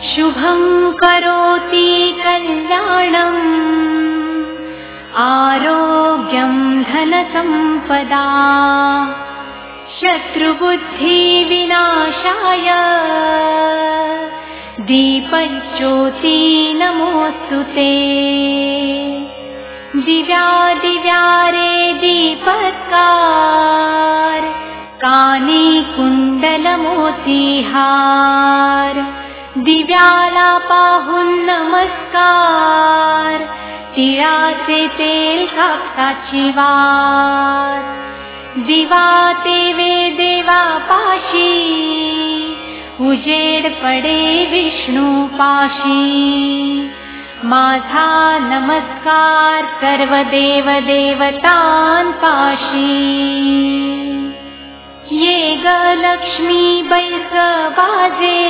शुभं करोति कल्याणम् आरोग्यं धनसम्पदा शत्रुबुद्धिविनाशाय दीपज्योति नमोस्तुते। दिव्यादिव्यारे दीपत्कार कानी कुंडलमोतीहार दिव्याला पाहून नमस्कार तिळाचे तेल कापसाची वार दिवा तेवे देवा पाशी उजेड पडे विष्णू पाशी माझा नमस्कार सर्व देव देवतांपाशी ये ग लक्ष्मी बैस बाजे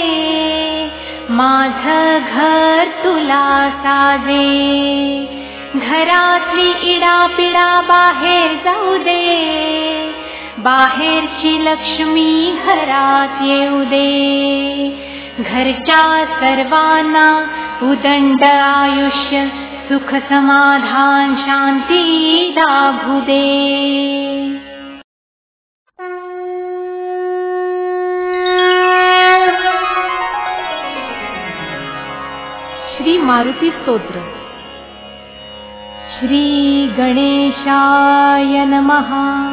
माझं घर तुला साजे घरातली इडापिडा बाहेर जाऊ दे बाहेरची लक्ष्मी घरात येऊ दे घरच्या सर्वांना उदंड आयुष्य सुख समाधान शांती लाभू दे। श्री मारुती स्तोत्र। श्री गणेशाय नमः।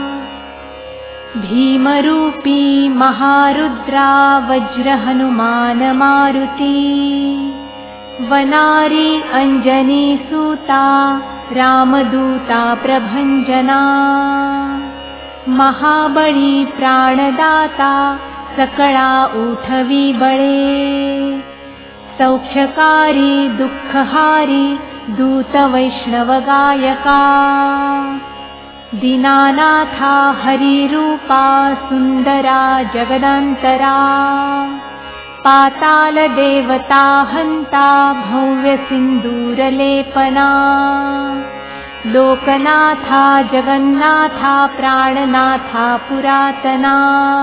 भीमरूपी महारुद्रा वज्र हनुमान मारुती वनारी अंजनी सूता रामदूता प्रभंजना महाबळी प्राणदाता सकळा उठवी बळे सौख्यकारी दुःखहारी दूत वैष्णव गायका दीनानाथा हरिरूपा सुंदरा जगदंतरा पाताल देवता हंता भव्य सिंदूरलेपना लोकनाथा जगन्नाथा प्राणनाथा पुरातना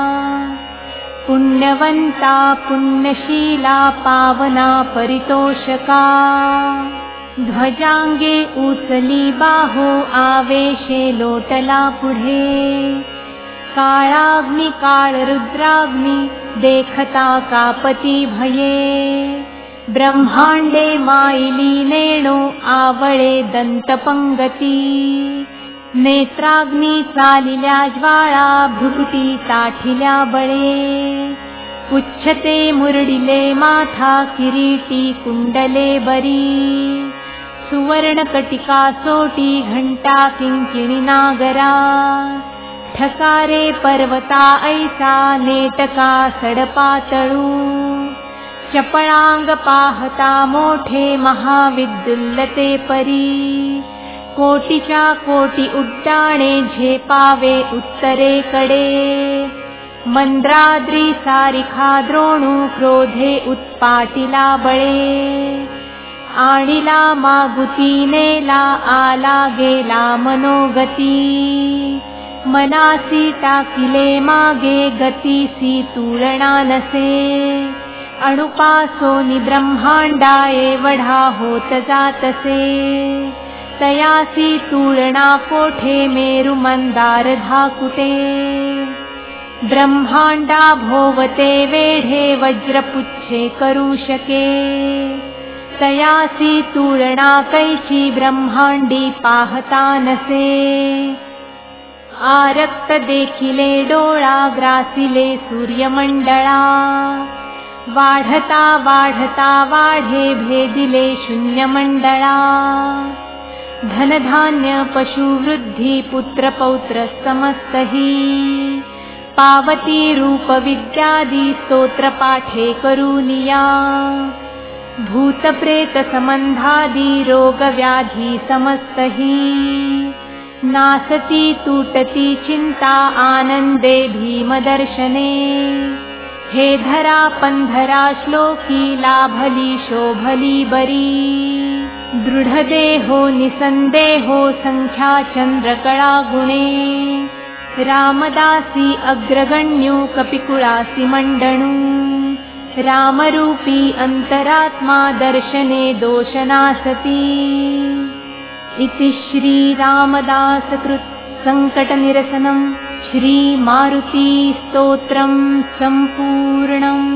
पुण्यवंता पुण्यशीला पावना परितोषका ध्वजांगे उचली बाहो आवेशे लोटला पुढे काळाग्नि काळ रुद्राग्नि देखता कापती भये ब्रह्मांडे माईली नेणो आवळे दंतपंगती नेत्राग्नी चालिल्या ज्वाळा भ्रुकुटी ताठिल्या बळे उच्छते मुरडिले माथा किरीटी कुंडले बरी सुवर्णकटिका सोटी घंटा किंकिणी नागरा ठकारे पर्वता ऐसा नेटका सडपातळू चपळांग पाहता मोठे महाविद्युल्लते परी कोटीच्या कोटी उड्डाणे झेपावे उत्तरेकडे मंद्राद्री सारिखा द्रोणू क्रोधे उत्पाटिला बळे आणिला मागुती नेला आला गेला मनोगती मनासी टाकिले मागे गतीसी तुलना नसे अणुपासोनी ब्रह्मांडा एवढा होत जातसे तयासी तुलना कोठे मेरु मंदार धाकुटे ब्रह्मांडा भोवते वेढे वज्रपुच्छे करू शके तयासी तुलना कैची ब्रह्मांडी पाहता नसे आरक्त देखिले डोळा ग्रासिले सूर्यमंडळा वाढता वाढता वाढे भेदिले शून्यमंडळा धनधान्य पशुवृद्धी पुत्र पौत्र समस्तही पावती रूप विद्यादी स्तोत्र पाठे करूनिया भूत प्रेत संबंधादी रोग व्याधी समस्तही नासती तुटती चिंता आनंदे भीमदर्शने हे धरा पंधरा श्लोकी लाभली शोभली बरी दृढदेहो निसंदेहो संख्या चंद्रकळा गुणे रामदासी अग्रगण्यो कपिकुळासी मंडणू रामरूपी अन्तरात्मा दर्शने दोषनासति। इति श्रीरामदासकृत् सङ्कटनिरसनं श्रीमारुतिस्तोत्रं सम्पूर्णम्।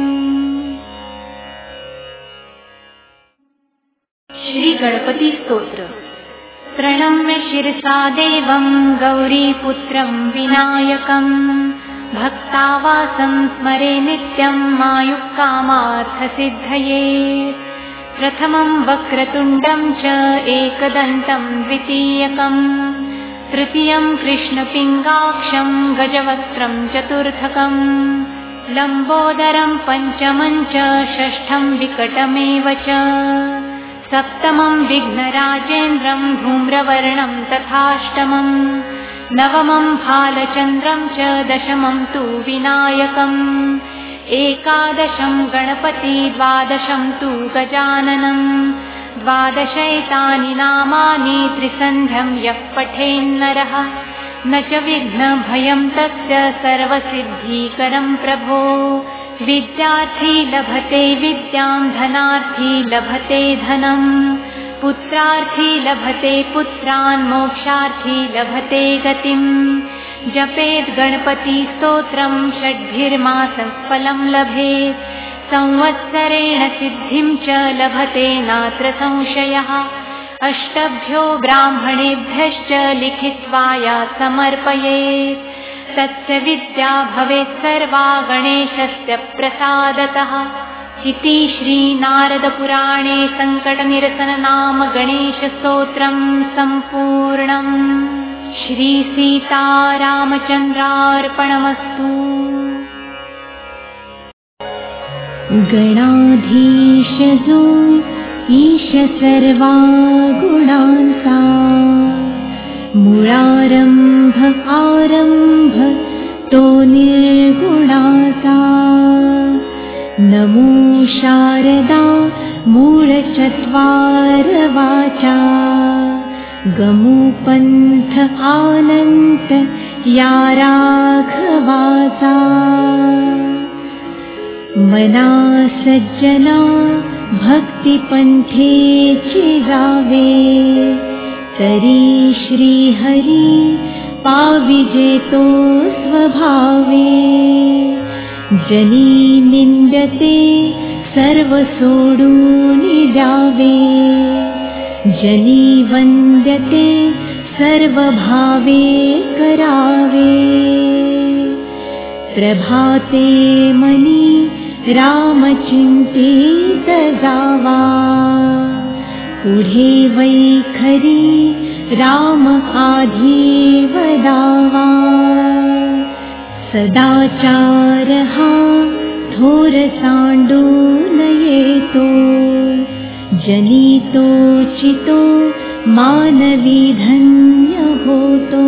श्रीगणपतिस्तोत्र। प्रणम्य शिरसा देवं गौरीपुत्रं विनायकं भक्तावासं स्मरे नित्यं मायुक्कामार्थसिद्धये। प्रथमं वक्रतुण्डं च एकदन्तं द्वितीयकं तृतीयं कृष्णपिङ्गाक्षं गजवक्त्रं चतुर्थकं लम्बोदरं पञ्चमं च षष्ठं विकटमेव च सप्तमं विघ्नराजेन्द्रं धूम्रवर्णं तथाष्टमं नवमं भालचन्द्रं च दशमं तु विनायकम् एकादशं गणपति द्वादशं तु गजाननं द्वादशैतानि नामानि त्रिसन्ध्यं यः पठेन्नरः न च विघ्नभयं तस्य सर्वसिद्धिकरं प्रभो। विद्यार्थी लभते विद्यां धनार्थी लभते धनं पुत्रार्थी लभते पुत्रान् मोक्षार्थी लभते गतिम्। जपेत् गणपतिस्तोत्रं षड्भिर्मासं फलं लभेत् संवत्सरेण सिद्धिं च लभते नात्र संशयः। अष्टभ्यो ब्राह्मणेभ्यश्च लिखित्वा या समर्पयेत् तस्य विद्या भवेत् सर्वा गणेशस्य प्रसादतः। इति श्रीनारदपुराणे सङ्कटनिरसन नाम गणेशस्तोत्रं सम्पूर्णम्। श्रीसीतारामचन्द्रार्पणमस्तु। गणाधीश जो ईश सर्वा गुणान्ता मूळारम्भ आरम्भ तो निर्गुणाता। नमो शारदा मूळचत्वारवाचा गमुपन्थ आनन्त या राघवाता। मना सज्जना भक्तिपन्थे चिरावे तरी श्रीहरि पाविजेतो स्वभावे। जनी निन्द्यते सर्वसोडूनि द्यावे जनी वन्द्यते सर्वभावे करावे। प्रभाते मनी रामचिन्तित गावा पुढे वैखरी राम आधी वदावा। सदाचारहा थोर सांडू नयेतो जनितो चितो मानवी धन्य होतो।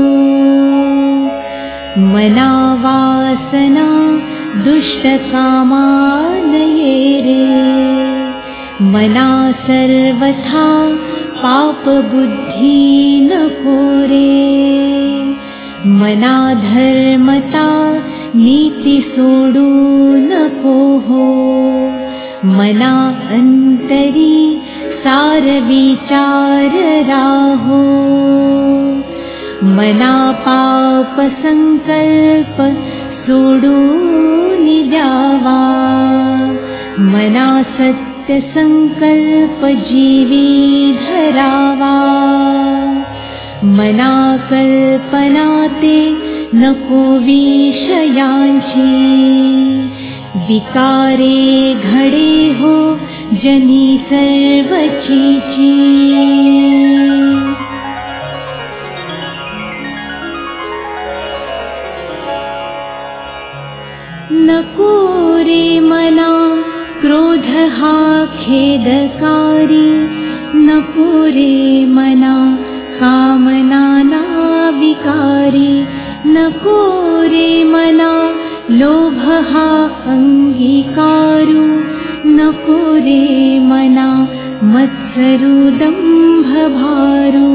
मना वासना दुष्टकामा नयेरे मना सर्वथा पाप बुद्धि न कोरे। मना धर्मता नीति सोडू न कोहो मना अंतरी सार विचार राहो। मना पाप संकल्प सोडूनि द्यावा मना सत्य संकल्प जीवी धरावा। मना कल्पनाते नको विषयांची विकारे घडे हो जनी सर्वचीची। नको रे मना क्रोध हा खेदकारी। नको रे मना कामना ना विकारी। नको रे मना लोभ हा अंगीकारू। नको रे मना मत्सरू दंभ भारू।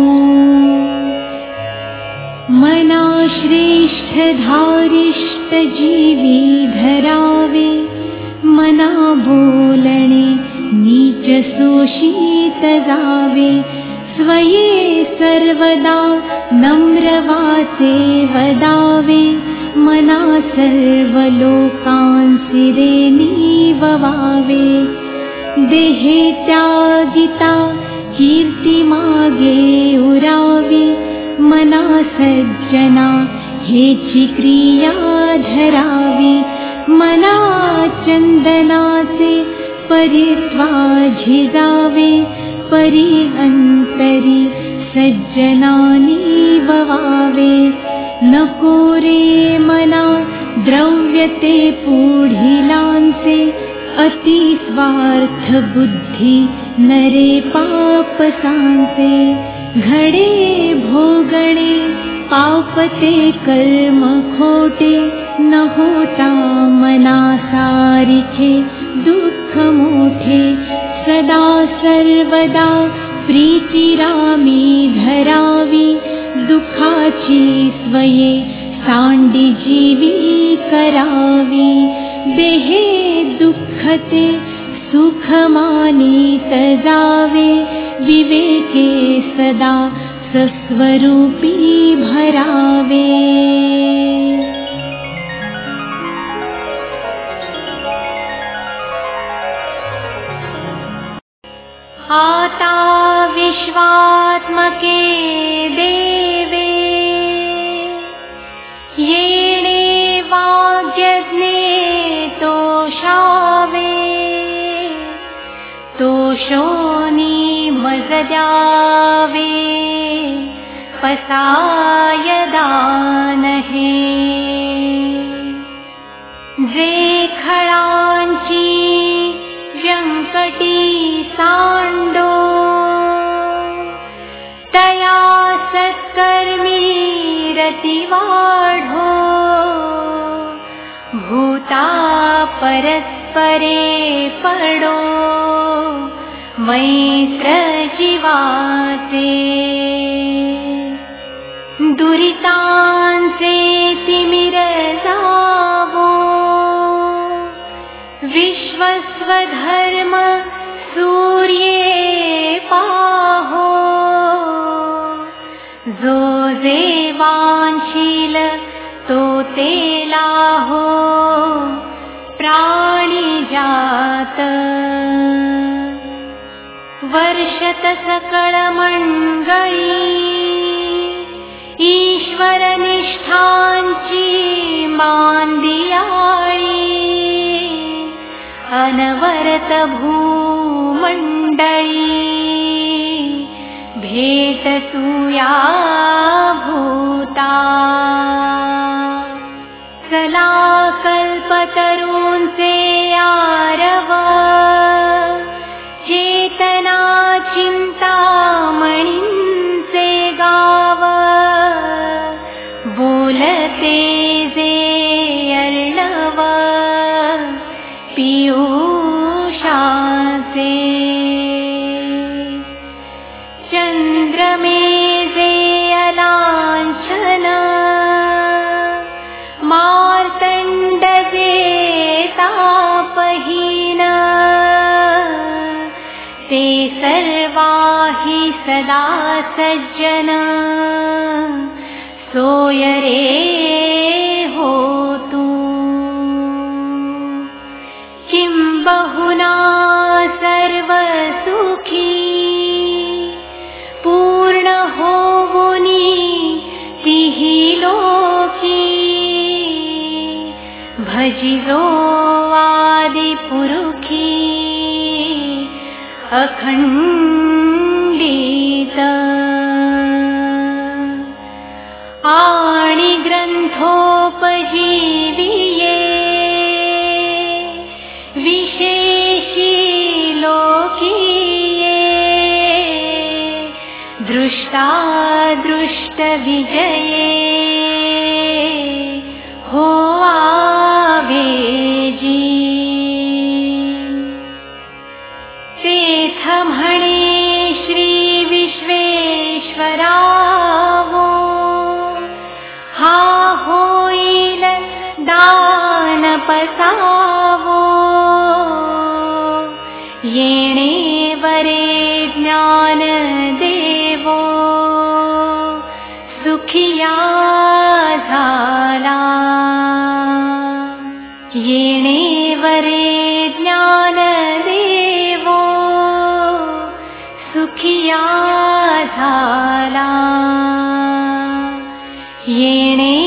मना श्रेष्ठ धारिष्ट जीवी धरावे मना बोलणे नीच शोषित जावे, स्वये सर्वदा नम्र वाचे वदावे, मना सर्व लोकांसिरे निववावे, देहे त्यागिता कीर्ती मागे उरावी, मना सज्जना हेची क्रिया धरावी, मना चंदनाचे परित्वा झिजावे, परी अंतरी सज्जनानी ववावे, नको रे मना द्रव्यते पुढिलांचे, अति स्वार्थ बुद्धी नरे पाप सांचे, घडे भोगणे पापते कर्म खोटे, न होता मना सारिखे दुःख मोठे, सदा सर्वदा प्रीती रामी धरावी, दुःखाची स्वये सांडी जीवी करावी, देहे दुःखते सुख मानित जावे, विवेके सदा सस्वरूपी भरावे। आता विश्वात्मके देवे, येणे वाग्यज्ञे तोषावे, तोषोनी मज द्यावे, पसाय दान हे, जे खळांची व्यंकटी सांडो, तया सत्कर्मी रती वाढो, भूता परस्परे पडो, मैत्र जीवाचे, दुरितांचे तिमिर जावो, विश्वस्वधर्म सूर्ये पाहो, जो जे वांशील तो ते लाहो, प्राणी जात वर्षत सकळ मंडळी, ईश्वर निष्ठांची मांदियाळी, अनवरत भूमंडळी, भेट तुया भूता, चला कल्पतरूंचे आरव, चेतना चिंतामणींचे गाव, बोलते जे अर्णव, पीयूषाचे, चंद्रमे जे अलांछन, मार्तंड जे तापहीन, ते सर्वाहि सदा सज्जन, सोय रे होतु, किं बहुना सर्व सुखी, पूर्ण होवुनी तिहि लोकी, भजिलो आदि पुरुखी, अखंडित, आणि ग्रंथोपजीविये, विशेषी लोकीये, दृष्टा दृष्ट विजये, हो आवेजी, तेथ म्हणे श्री विश्वेश्वरावो, हा होईल दान पसावो, येणे वरे ज्ञान देवो सुखिया झाला। येणे वरे ज्ञान देवो सुखिया झाला। येणे